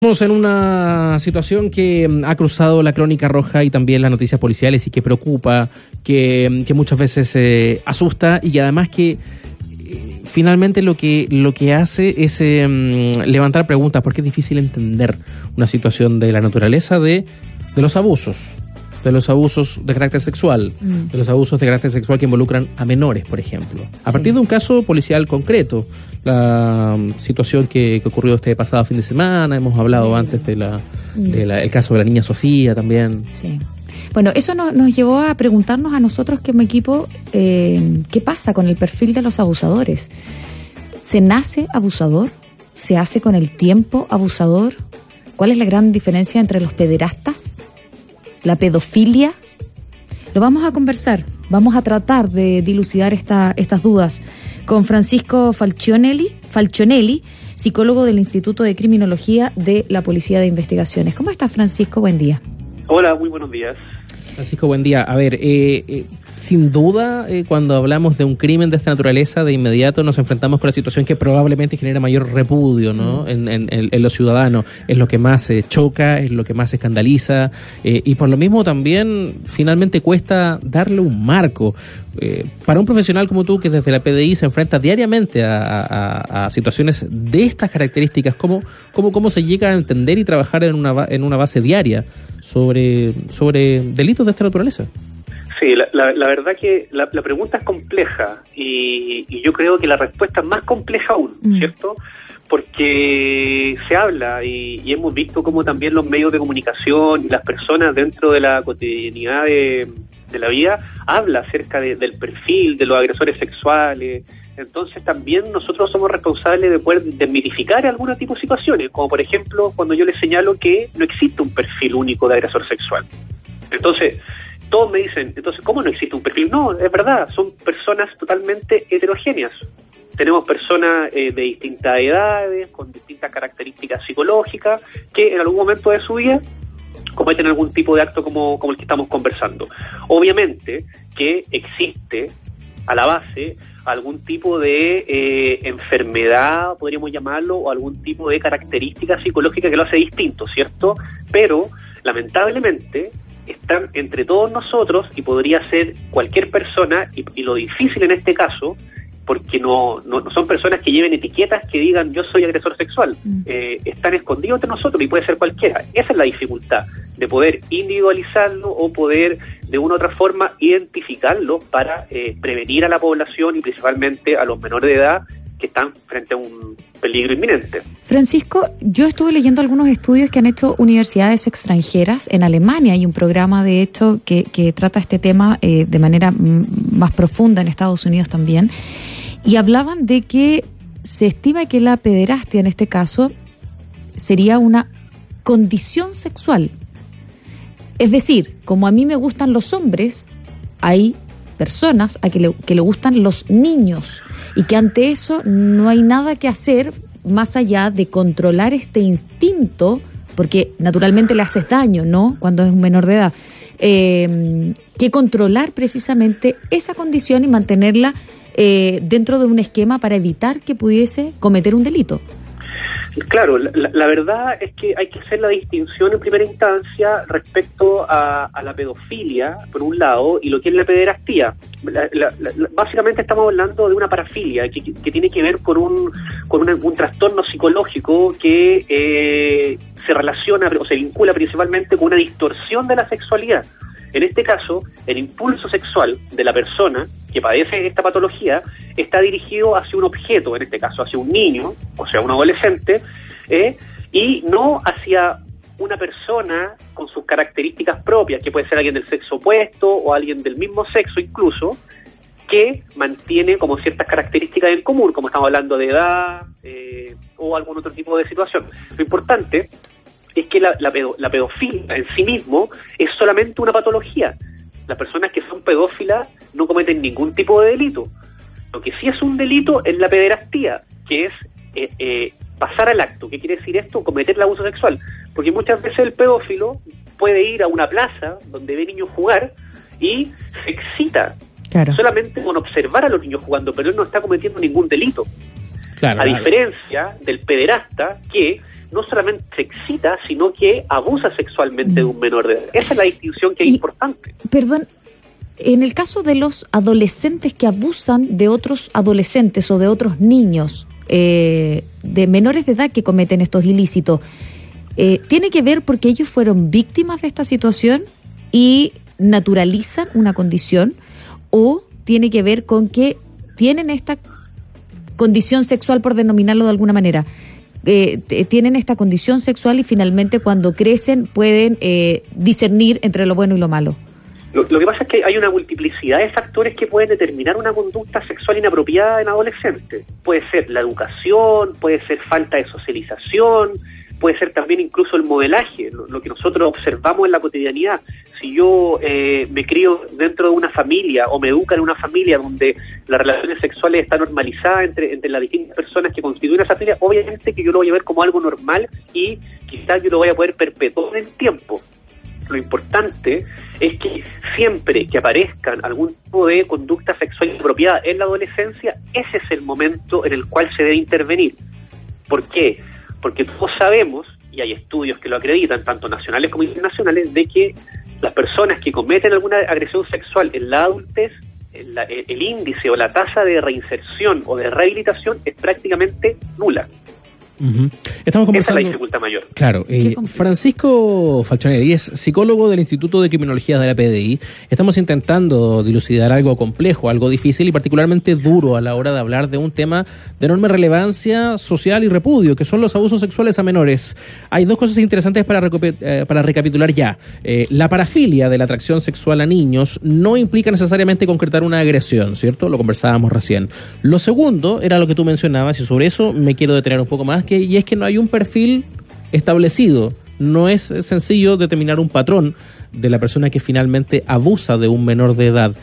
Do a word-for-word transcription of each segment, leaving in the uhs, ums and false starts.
Estamos en una situación que ha cruzado la crónica roja y también las noticias policiales y que preocupa, que, que muchas veces eh, asusta y que además que eh, finalmente lo que lo que hace es eh, levantar preguntas, porque es difícil entender una situación de la naturaleza de, de los abusos, de los abusos de carácter sexual, mm. de los abusos de carácter sexual que involucran a menores, por ejemplo. A sí. partir de un caso policial concreto, la um, situación que, que ocurrió este pasado fin de semana, hemos hablado sí. antes de la, de la, el caso de la niña Sofía también. Sí. Bueno, eso no, nos llevó a preguntarnos a nosotros como equipo, eh, ¿qué pasa con el perfil de los abusadores? ¿Se nace abusador? ¿Se hace con el tiempo abusador? ¿Cuál es la gran diferencia entre los pederastas? ¿La pedofilia? Lo vamos a conversar, vamos a tratar de dilucidar esta, estas dudas con Francisco Falcionelli, Falcionelli, psicólogo del Instituto de Criminología de la Policía de Investigaciones. ¿Cómo estás, Francisco? Buen día. Hola, muy buenos días. Francisco, buen día. A ver, eh, eh, sin duda, eh, cuando hablamos de un crimen de esta naturaleza, de inmediato nos enfrentamos con la situación que probablemente genera mayor repudio, ¿no? Mm. En, en, en, en los ciudadanos. Es lo que más eh, choca, es lo que más escandaliza, eh, y por lo mismo también finalmente cuesta darle un marco. Eh, para un profesional como tú, que desde la P D I se enfrenta diariamente a, a, a situaciones de estas características, ¿cómo, cómo, cómo se llega a entender y trabajar en una, en una base diaria sobre, sobre delitos de esta naturaleza? Sí, la, la, la verdad que la, la pregunta es compleja y, y yo creo que la respuesta es más compleja aún, mm. ¿cierto? Porque se habla y, y hemos visto cómo también los medios de comunicación y las personas dentro de la cotidianidad de, de la vida habla acerca de, del perfil de los agresores sexuales. Entonces también nosotros somos responsables de poder desmitificar algún tipo de situaciones, como por ejemplo cuando yo les señalo que no existe un perfil único de agresor sexual. Entonces todos me dicen, entonces, ¿cómo no existe un perfil? No, es verdad, son personas totalmente heterogéneas. Tenemos personas eh, de distintas edades, con distintas características psicológicas, que en algún momento de su vida cometen algún tipo de acto como, como el que estamos conversando. Obviamente que existe a la base algún tipo de eh, enfermedad, podríamos llamarlo, o algún tipo de característica psicológica que lo hace distinto, ¿cierto? Pero, lamentablemente, están entre todos nosotros y podría ser cualquier persona, y, y lo difícil en este caso, porque no, no, no son personas que lleven etiquetas que digan yo soy agresor sexual, mm. eh, están escondidos entre nosotros y puede ser cualquiera. Esa es la dificultad, de poder individualizarlo o poder de una u otra forma identificarlo para eh, prevenir a la población y principalmente a los menores de edad que están frente a un peligro inminente. Francisco, yo estuve leyendo algunos estudios que han hecho universidades extranjeras. En Alemania hay un programa, de hecho, que, que trata este tema eh, de manera m- más profunda, en Estados Unidos también, y hablaban de que se estima que la pederastia, en este caso, sería una condición sexual. Es decir, como a mí me gustan los hombres, hay personas a que le, que le gustan los niños, y que ante eso no hay nada que hacer más allá de controlar este instinto, porque naturalmente le haces daño, ¿no?, cuando es un menor de edad, eh, que controlar precisamente esa condición y mantenerla eh, dentro de un esquema para evitar que pudiese cometer un delito. Claro, la, la verdad es que hay que hacer la distinción en primera instancia respecto a, a la pedofilia, por un lado, y lo que es la pederastía. La, la, la, básicamente estamos hablando de una parafilia que, que, que tiene que ver con un con una, un trastorno psicológico que eh, se relaciona o se vincula principalmente con una distorsión de la sexualidad. En este caso, el impulso sexual de la persona que padece esta patología está dirigido hacia un objeto, en este caso hacia un niño, o sea, un adolescente, eh, y no hacia una persona con sus características propias, que puede ser alguien del sexo opuesto o alguien del mismo sexo incluso, que mantiene como ciertas características en común, como estamos hablando de edad eh, o algún otro tipo de situación. Lo importante es que la, la, pedo, la pedofilia en sí mismo es solamente una patología. Las personas que son pedófilas no cometen ningún tipo de delito. Lo que sí es un delito es la pederastía, que es eh, eh, pasar al acto. ¿Qué quiere decir esto? Cometer el abuso sexual. Porque muchas veces el pedófilo puede ir a una plaza donde ve niños jugar y se excita claro. solamente con observar a los niños jugando, pero él no está cometiendo ningún delito. Claro, a claro. diferencia del pederasta que no solamente se excita, sino que abusa sexualmente de un menor de edad. Esa es la distinción que es y, importante. Perdón, en el caso de los adolescentes que abusan de otros adolescentes o de otros niños, eh, de menores de edad que cometen estos ilícitos, eh, ¿tiene que ver porque ellos fueron víctimas de esta situación y naturalizan una condición, o tiene que ver con que tienen esta condición sexual, por denominarlo de alguna manera? Eh, t- tienen esta condición sexual y finalmente cuando crecen pueden eh, discernir entre lo bueno y lo malo. Lo, lo que pasa es que hay una multiplicidad de factores que pueden determinar una conducta sexual inapropiada en adolescentes. Puede ser la educación, puede ser falta de socialización, puede ser también incluso el modelaje, lo, lo que nosotros observamos en la cotidianidad. Si yo eh, me crío dentro de una familia o me educan en una familia donde las relaciones sexuales están normalizadas entre, entre las distintas personas que constituyen esa familia, obviamente que yo lo voy a ver como algo normal y quizás yo lo voy a poder perpetuar en el tiempo. Lo importante es que siempre que aparezcan algún tipo de conducta sexual inapropiada en la adolescencia, ese es el momento en el cual se debe intervenir. ¿Por qué? Porque todos sabemos, y hay estudios que lo acreditan, tanto nacionales como internacionales, de que las personas que cometen alguna agresión sexual en la adultez, el, el índice o la tasa de reinserción o de rehabilitación es prácticamente nula. Uh-huh. Estamos conversando. Esa es la dificultad mayor. Claro. Eh, Francisco Falconelli es psicólogo del Instituto de Criminología de la P D I. Estamos intentando dilucidar algo complejo, algo difícil y particularmente duro a la hora de hablar de un tema de enorme relevancia social y repudio, que son los abusos sexuales a menores. Hay dos cosas interesantes para, recu- eh, para recapitular ya. Eh, la parafilia de la atracción sexual a niños no implica necesariamente concretar una agresión, ¿cierto? Lo conversábamos recién. Lo segundo era lo que tú mencionabas, y sobre eso me quiero detener un poco más, que, y es que no hay un perfil establecido. No es sencillo determinar un patrón de la persona que finalmente abusa de un menor de edad.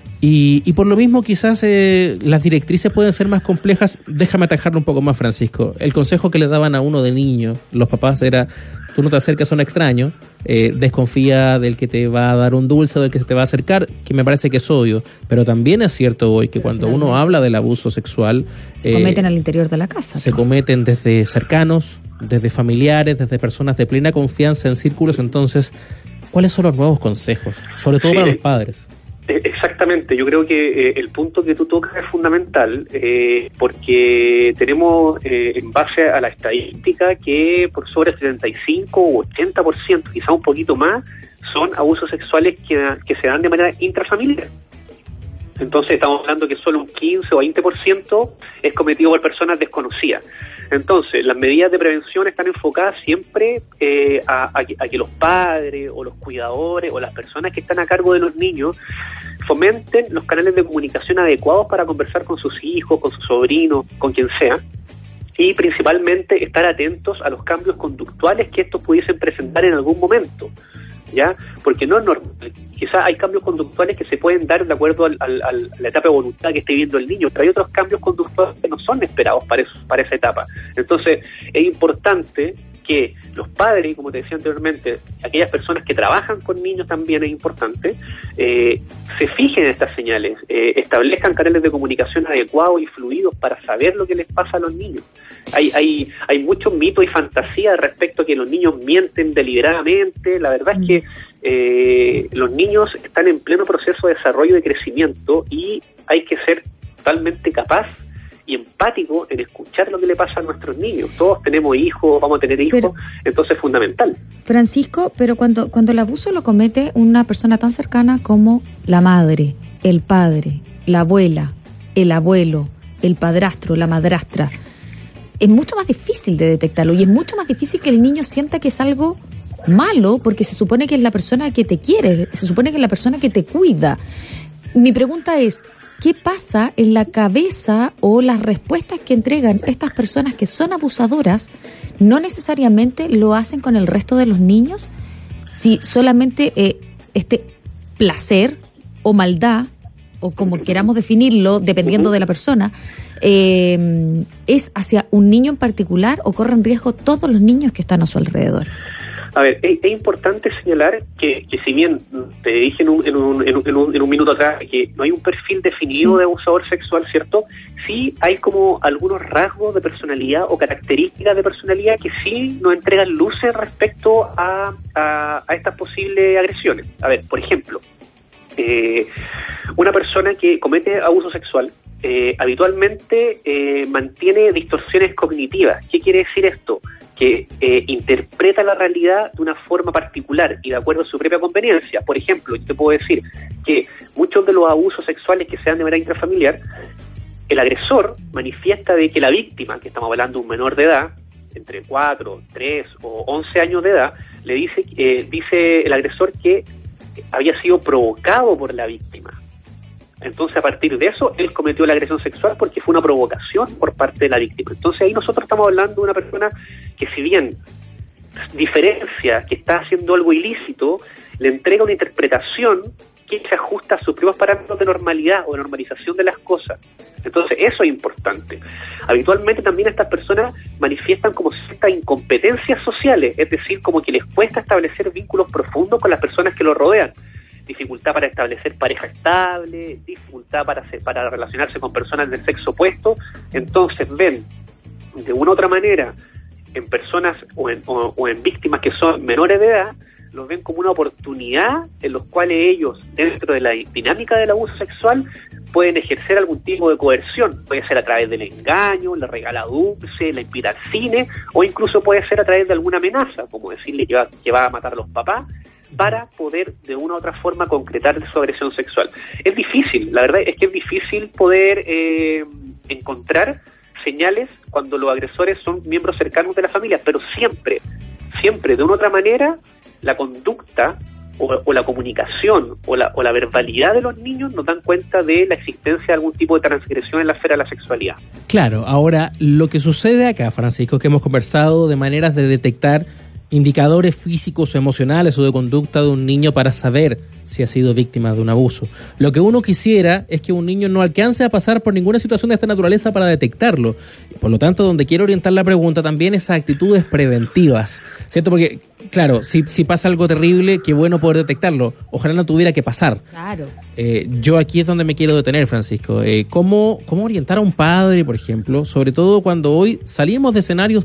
Y, y por lo mismo quizás eh, las directrices pueden ser más complejas. Déjame atajarlo un poco más, Francisco. El consejo que le daban a uno de niño los papás era: tú no te acercas a un extraño, eh, desconfía del que te va a dar un dulce o del que se te va a acercar, que me parece que es obvio. Pero también es cierto hoy que pero cuando uno habla del abuso sexual... Se eh, cometen al interior de la casa. Se ¿no? cometen desde cercanos, desde familiares, desde personas de plena confianza en círculos. Entonces, ¿cuáles son los nuevos consejos? Sobre todo sí, para los padres. Exactamente, yo creo que eh, el punto que tú tocas es fundamental, eh, porque tenemos eh, en base a la estadística que por sobre el setenta y cinco o ochenta por ciento, quizá un poquito más, son abusos sexuales que, que se dan de manera intrafamiliar. Entonces estamos hablando que solo un quince o veinte por ciento es cometido por personas desconocidas. Entonces, las medidas de prevención están enfocadas siempre eh, a, a, que, a que los padres o los cuidadores o las personas que están a cargo de los niños fomenten los canales de comunicación adecuados para conversar con sus hijos, con sus sobrinos, con quien sea, y principalmente estar atentos a los cambios conductuales que estos pudiesen presentar en algún momento, ¿ya? Porque no es normal. Quizás hay cambios conductuales que se pueden dar de acuerdo al, al, a la etapa de voluntad que esté viviendo el niño, pero hay otros cambios conductuales que no son esperados para, eso, para esa etapa. Entonces, es importante que los padres, como te decía anteriormente, aquellas personas que trabajan con niños también es importante, eh, se fijen en estas señales, eh, establezcan canales de comunicación adecuados y fluidos para saber lo que les pasa a los niños. Hay, hay, hay muchos mitos y fantasías respecto a que los niños mienten deliberadamente. La verdad es que eh, los niños están en pleno proceso de desarrollo y de crecimiento y hay que ser totalmente capaz y empático en escuchar lo que le pasa a nuestros niños. Todos tenemos hijos, vamos a tener hijos, pero, entonces es fundamental. Francisco, pero cuando, cuando el abuso lo comete una persona tan cercana como la madre, el padre, la abuela, el abuelo, el padrastro, la madrastra, es mucho más difícil de detectarlo y es mucho más difícil que el niño sienta que es algo malo, porque se supone que es la persona que te quiere, se supone que es la persona que te cuida. Mi pregunta es, ¿qué pasa en la cabeza o las respuestas que entregan estas personas que son abusadoras no necesariamente lo hacen con el resto de los niños? Si solamente eh, este placer o maldad, o como queramos definirlo, dependiendo de la persona, eh, ¿es hacia un niño en particular o corren riesgo todos los niños que están a su alrededor? A ver, es, es importante señalar que, que si bien te dije en un, en, un, en, un, en, un, en un minuto atrás que no hay un perfil definido sí. de abusador sexual, ¿cierto? Sí hay como algunos rasgos de personalidad o características de personalidad que sí nos entregan luces respecto a, a, a estas posibles agresiones. A ver, por ejemplo, eh, una persona que comete abuso sexual eh, habitualmente eh, mantiene distorsiones cognitivas. ¿Qué quiere decir esto? Que eh, interpreta la realidad de una forma particular y de acuerdo a su propia conveniencia. Por ejemplo, yo te puedo decir que muchos de los abusos sexuales que se dan de manera intrafamiliar, el agresor manifiesta de que la víctima, que estamos hablando de un menor de edad, entre cuatro, tres o once años de edad, le dice, eh, dice el agresor que había sido provocado por la víctima. Entonces, a partir de eso, él cometió la agresión sexual porque fue una provocación por parte de la víctima. Entonces, ahí nosotros estamos hablando de una persona que, si bien diferencia que está haciendo algo ilícito, le entrega una interpretación que se ajusta a sus propios parámetros de normalidad o de normalización de las cosas. Entonces, eso es importante. Habitualmente también estas personas manifiestan como ciertas incompetencias sociales, es decir, como que les cuesta establecer vínculos profundos con las personas que los rodean. Dificultad para establecer pareja estable, dificultad para, para relacionarse con personas del sexo opuesto. Entonces ven de una u otra manera en personas o en, o, o en víctimas que son menores de edad, los ven como una oportunidad en los cuales ellos, dentro de la dinámica del abuso sexual, pueden ejercer algún tipo de coerción. Puede ser a través del engaño, la regala dulce, la invita al cine, o incluso puede ser a través de alguna amenaza, como decirle que va, que va a matar a los papás, para poder de una u otra forma concretar su agresión sexual. Es difícil, la verdad es que es difícil poder eh, encontrar señales cuando los agresores son miembros cercanos de la familia, pero siempre, siempre de una u otra manera, la conducta o, o la comunicación o la, o la verbalidad de los niños nos dan cuenta de la existencia de algún tipo de transgresión en la esfera de la sexualidad. Claro, ahora lo que sucede acá, Francisco, que hemos conversado de maneras de detectar indicadores físicos o emocionales o de conducta de un niño para saber si ha sido víctima de un abuso. Lo que uno quisiera es que un niño no alcance a pasar por ninguna situación de esta naturaleza para detectarlo. Por lo tanto, donde quiero orientar la pregunta también es a actitudes preventivas, ¿cierto? Porque, claro, si, si pasa algo terrible, qué bueno poder detectarlo. Ojalá no tuviera que pasar. Claro. Eh, yo aquí es donde me quiero detener, Francisco. Eh, ¿cómo, ¿Cómo orientar a un padre, por ejemplo, sobre todo cuando hoy salimos de escenarios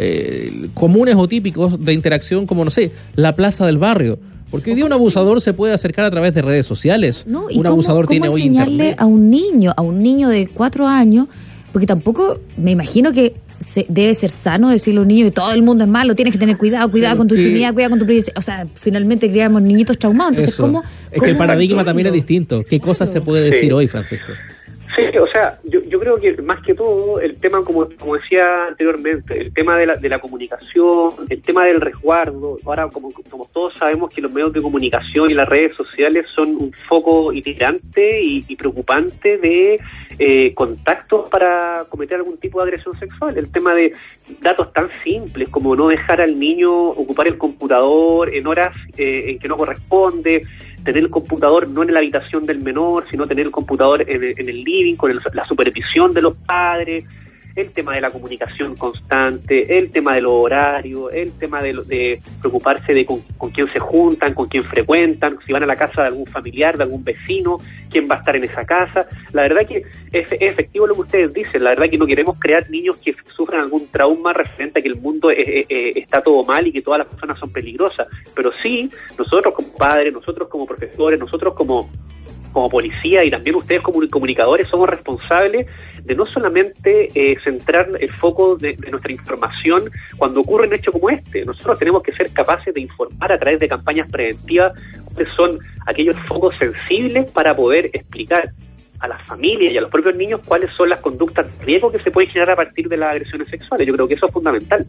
eh, comunes o típicos de interacción como, no sé, la plaza del barrio? Porque hoy día un abusador se puede acercar a través de redes sociales. No, ¿y un cómo, abusador cómo tiene hoy enseñarle internet. a un niño, a un niño de cuatro años? Porque tampoco, me imagino que se, debe ser sano decirle a un niño que todo el mundo es malo, tienes que tener cuidado, cuidado Pero con tu que, intimidad, cuidado con tu privacidad. O sea, finalmente criamos niñitos traumados. Entonces, eso. ¿cómo? Es cómo que el paradigma marcarlo? también es distinto. ¿Qué Claro. cosas se puede decir Sí. hoy, Francisco? Sí, o sea, yo, yo creo que más que todo el tema, como, como decía anteriormente, el tema de la, de la comunicación, el tema del resguardo. Ahora, como, como todos sabemos que los medios de comunicación y las redes sociales son un foco itinerante y, y preocupante de eh, contactos para cometer algún tipo de agresión sexual. El tema de datos tan simples como no dejar al niño ocupar el computador en horas eh, en que no corresponde, tener el computador no en la habitación del menor, sino tener el computador en el, en el living, con el, la supervisión de los padres, el tema de la comunicación constante, el tema de los horarios, el tema de, de preocuparse de con, con quién se juntan, con quién frecuentan, si van a la casa de algún familiar, de algún vecino, quién va a estar en esa casa. La verdad que es, es efectivo lo que ustedes dicen, la verdad que no queremos crear niños que sufran algún trauma referente a que el mundo es, es, es, está todo mal y que todas las personas son peligrosas, pero sí, nosotros como padres, nosotros como profesores, nosotros como como policía y también ustedes como comunicadores somos responsables de no solamente eh, centrar el foco de, de nuestra información cuando ocurre un hecho como este. Nosotros tenemos que ser capaces de informar a través de campañas preventivas cuáles son aquellos focos sensibles para poder explicar a las familias y a los propios niños cuáles son las conductas de riesgo que se pueden generar a partir de las agresiones sexuales. Yo creo que eso es fundamental.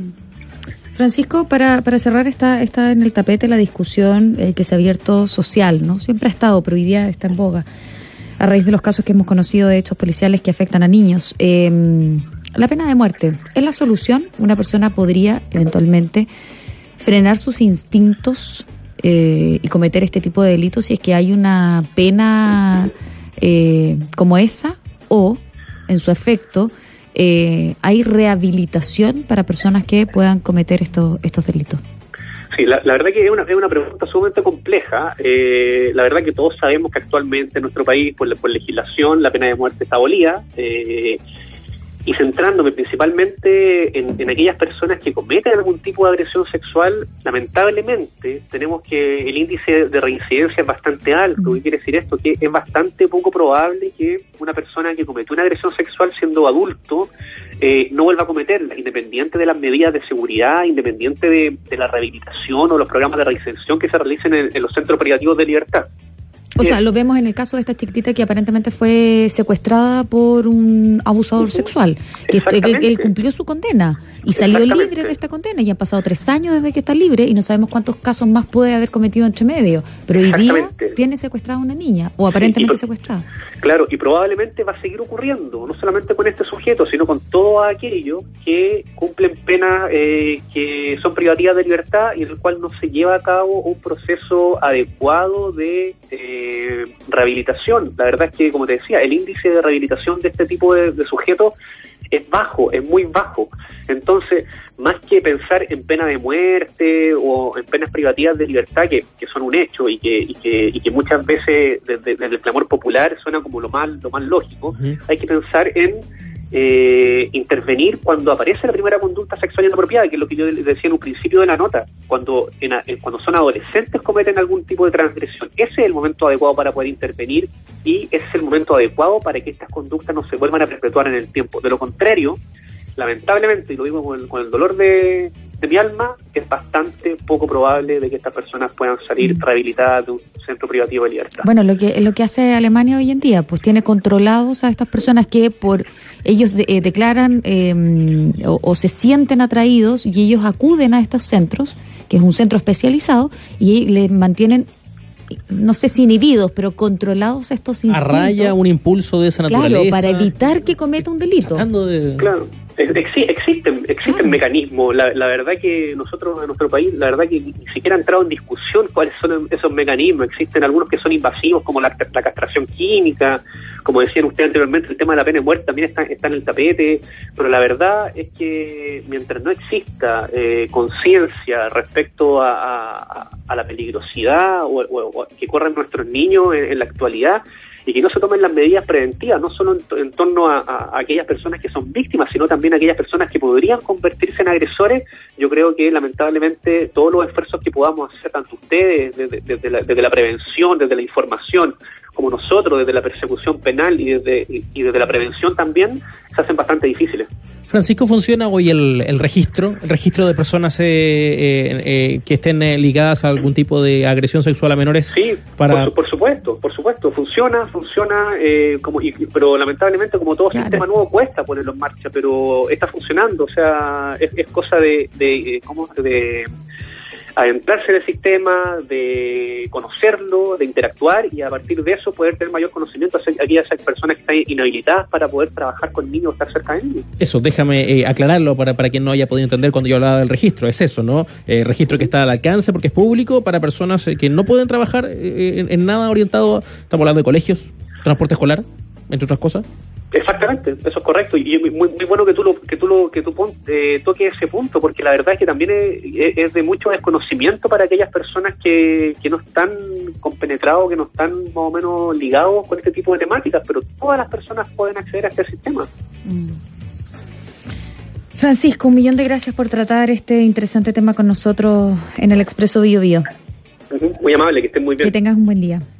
Francisco, para, para cerrar, está, está en el tapete la discusión eh, que se ha abierto social, ¿no? Siempre ha estado, pero hoy día está en boga, a raíz de los casos que hemos conocido de hechos policiales que afectan a niños. Eh, la pena de muerte, ¿es la solución? ¿Una persona podría eventualmente frenar sus instintos eh, y cometer este tipo de delitos si es que hay una pena eh, como esa? ¿O, en su efecto, Eh, hay rehabilitación para personas que puedan cometer estos estos delitos? Sí, la, la verdad que es una, es una pregunta sumamente compleja. Eh, la verdad que todos sabemos que actualmente en nuestro país, por, por legislación, la pena de muerte está abolida. Eh, y centrándome principalmente en, en aquellas personas que cometen algún tipo de agresión sexual, lamentablemente tenemos que el índice de reincidencia es bastante alto. ¿Qué quiere decir esto? Que es bastante poco probable que una persona que cometió una agresión sexual siendo adulto eh, no vuelva a cometerla, independiente de las medidas de seguridad, independiente de, de la rehabilitación o los programas de reinserción que se realicen en, en los centros privativos de libertad. O sea, lo vemos en el caso de esta chiquitita que aparentemente fue secuestrada por un abusador sexual, que él, él cumplió su condena y salió libre de esta condena, y han pasado tres años desde que está libre y no sabemos cuántos casos más puede haber cometido entre medio, pero hoy día tiene secuestrada a una niña, o aparentemente sí, secuestrada. Claro, y probablemente va a seguir ocurriendo, no solamente con este sujeto, sino con todos aquellos que cumplen penas eh, que son privativas de libertad y en el cual no se lleva a cabo un proceso adecuado de eh, rehabilitación. La verdad es que, como te decía, el índice de rehabilitación de este tipo de, de sujetos es bajo, es muy bajo. Entonces, más que pensar en pena de muerte o en penas privativas de libertad, que, que son un hecho y que, y que, y que muchas veces desde, desde el clamor popular suena como lo más, lo más lógico, uh-huh. Hay que pensar en eh, intervenir cuando aparece la primera conducta sexual inapropiada, que es lo que yo decía en un principio de la nota, cuando, en, en, cuando son adolescentes cometen algún tipo de transgresión. Ese es el momento adecuado para poder intervenir y ese es el momento adecuado para que estas conductas no se vuelvan a perpetuar en el tiempo. De lo contrario, lamentablemente, y lo digo con el, con el dolor de, de mi alma, es bastante poco probable de que estas personas puedan salir rehabilitadas de un centro privativo de libertad. Bueno, lo que lo que hace Alemania hoy en día, pues tiene controlados a estas personas que por ellos de, eh, declaran eh, o, o se sienten atraídos y ellos acuden a estos centros, que es un centro especializado, y les mantienen, no sé si inhibidos, pero controlados estos instintos. A raya un impulso de esa naturaleza. Claro, para evitar que cometa un delito. De... Claro, existen, existen claro. mecanismos. La, la verdad que nosotros en nuestro país, la verdad que ni siquiera ha entrado en discusión cuáles son esos mecanismos. Existen algunos que son invasivos, como la, la castración química, como decían ustedes anteriormente, el tema de la pena de muerte también está, está en el tapete, pero la verdad es que mientras no exista eh, conciencia respecto a, a, a la peligrosidad o, o, o que corren nuestros niños en, en la actualidad, y que no se tomen las medidas preventivas, no solo en, en torno a, a, a aquellas personas que son víctimas, sino también a aquellas personas que podrían convertirse en agresores, yo creo que lamentablemente todos los esfuerzos que podamos hacer, tanto ustedes, desde, desde, la, desde la prevención, desde la información, como nosotros, desde la persecución penal y desde, y, y desde la prevención también, se hacen bastante difíciles. Francisco, ¿funciona hoy el, el registro, el registro de personas eh, eh, eh, que estén eh, ligadas a algún tipo de agresión sexual a menores? Sí, para... por, por supuesto, por supuesto, funciona, funciona, eh, como y, pero lamentablemente como todo claro. sistema nuevo cuesta ponerlo en marcha, pero está funcionando, o sea, es, es cosa de, de, ¿cómo? de adentrarse en el sistema, de conocerlo, de interactuar y a partir de eso poder tener mayor conocimiento a aquellas personas que están inhabilitadas para poder trabajar con niños o estar cerca de niños. Eso, déjame eh, aclararlo para, para quien no haya podido entender cuando yo hablaba del registro, es eso, ¿no? Eh, registro que está al alcance porque es público para personas eh, que no pueden trabajar eh, en, en nada orientado, a, estamos hablando de colegios, transporte escolar, entre otras cosas. Exactamente, eso es correcto y es muy, muy bueno que tú lo que tú lo que tú pon, eh, toques ese punto porque la verdad es que también es, es de mucho desconocimiento para aquellas personas que, que no están compenetrados, que no están más o menos ligados con este tipo de temáticas, pero todas las personas pueden acceder a este sistema. Mm. Francisco, un millón de gracias por tratar este interesante tema con nosotros en el Expreso Bio Bio. Muy amable, que estén muy bien. Que tengas un buen día.